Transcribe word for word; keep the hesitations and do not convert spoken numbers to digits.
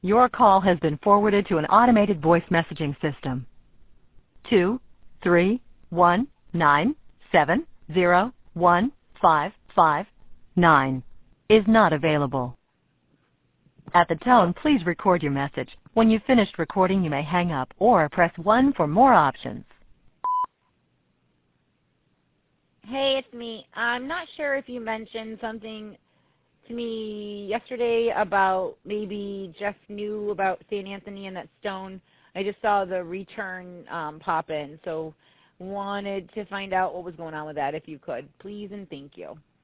Your call has been forwarded to an automated voice messaging system. Two, three, one, nine, seven, zero, one, five, five, nine is not available. At the tone, please record your message. When you've finished recording, you may hang up or press one for more options. Hey, it's me. I'm not sure if you mentioned something to me yesterday about maybe Jeff knew about Saint Anthony and that stone. I just saw the return um, pop in, so wanted to find out what was going on with that if you could. Please and thank you.